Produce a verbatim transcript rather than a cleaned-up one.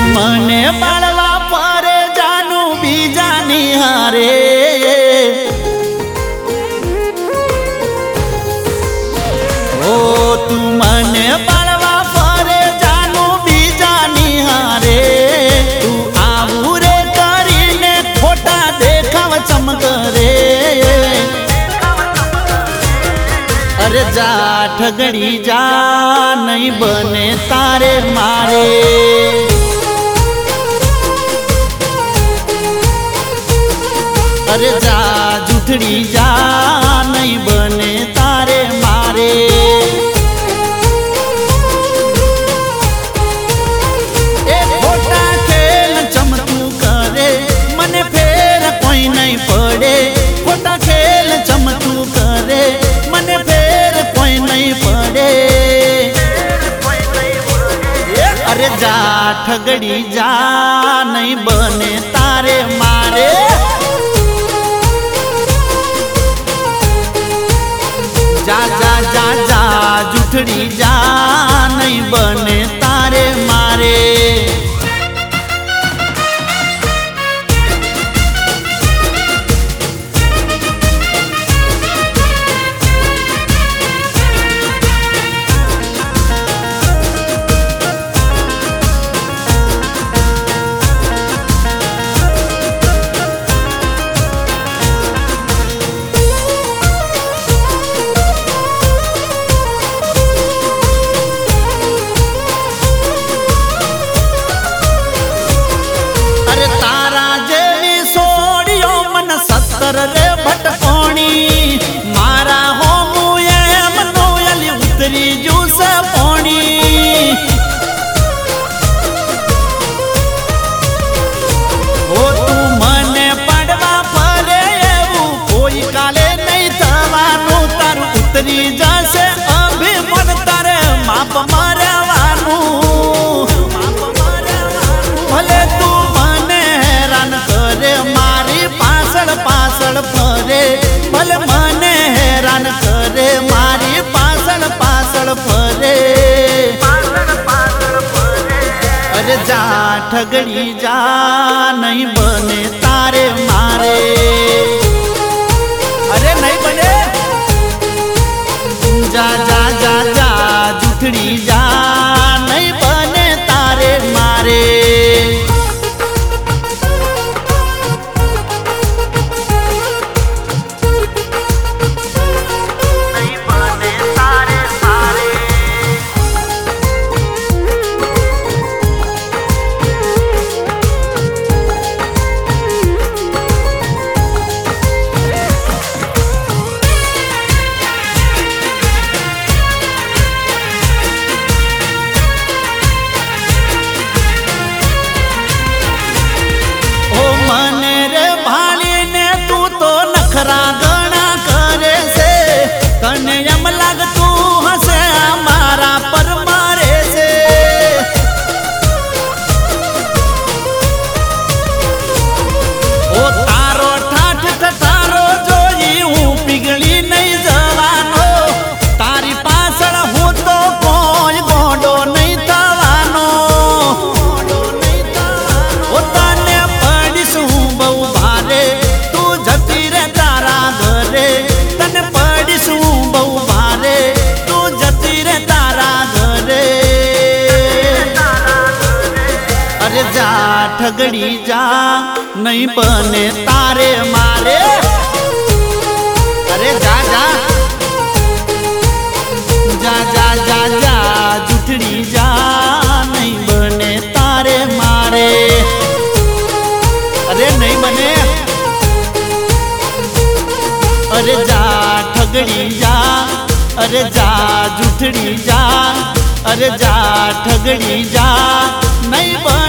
મને બાળવા પરે જાનું બીજાની હારે ઓ તું મને બાળવા પરે જાનું બીજાની હારે તું આવું રે કરીને ખોટા દેખાવ ચમકરે અરે જા ઠગડી જા નહીં બને તારે મારે અરે જા જૂઠડી જા નહીં બને તારે મારે એ ખોટા ખેલ ચમતું કરે મને ફેર કોઈ નહીં પડે ખોટા ખેલ ચમતું કરે મને ફેર કોઈ નહીં પડે અરે જા ઠગડી જા નહીં બને તારે મારે જા જા જા જા જૂઠડી જા નહીં બને તારે મારે રે ભટકોણી મારા હોમું એમ નોયલી ઉતરી જુસ પોણી ઓ તું મને પડવા ફરે એવું કોઈ કાલે નહીં થવાનું તારું ઉતરી જશે અભિમન તારે માપ મરવાનું ભલે તું મને હેરાન કરે મારી પાછળ પાછળ ફરે ભલે મને હેરાન કરે મારી પાછળ પાછળ ફરે અરે જા ઠગડી જા નહીં બને તારે મારે અરે નહીં બને જા જા જા જા જૂઠડી જા નહીં બને તારે મારે ગણા કરે છે તને એમ લાગતું હશે મારા પર મારે છે ઓ તારો ઠાઠ ઠઠારો જોઈ હું પીગળી નહીં જવાનો તારી પાછળ હું તો કોઈ ગોડો નહીં થવાનો ઓ તને પડીશું બહુ ભારે તું જતી રે તને પડીશું બહુ ભારે તું જતી રે તારા ઘરે અરે જા ઠગડી જા નહીં બને તારે મારે અરે જા જા જા જા જા જા જૂઠડી જા નહીં બને તારે મારે અરે નહીં બને અરે જા ઠગડી જા અરે જા જૂઠડી જા અરે જા ઠગડી જા નહીં